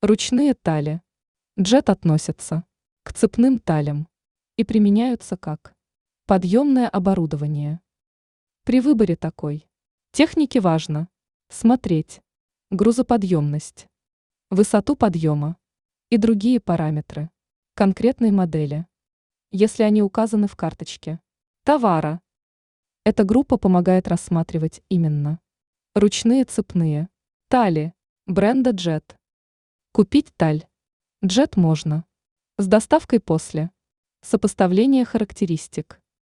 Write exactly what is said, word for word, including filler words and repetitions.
Ручные тали. Джет относятся к цепным талям и применяются как подъемное оборудование. При выборе такой техники важно смотреть грузоподъемность, высоту подъема и другие параметры конкретной модели, если они указаны в карточке товара. Эта группа помогает рассматривать именно ручные цепные тали бренда Jet. Купить таль Jet можно с доставкой после сопоставления характеристик.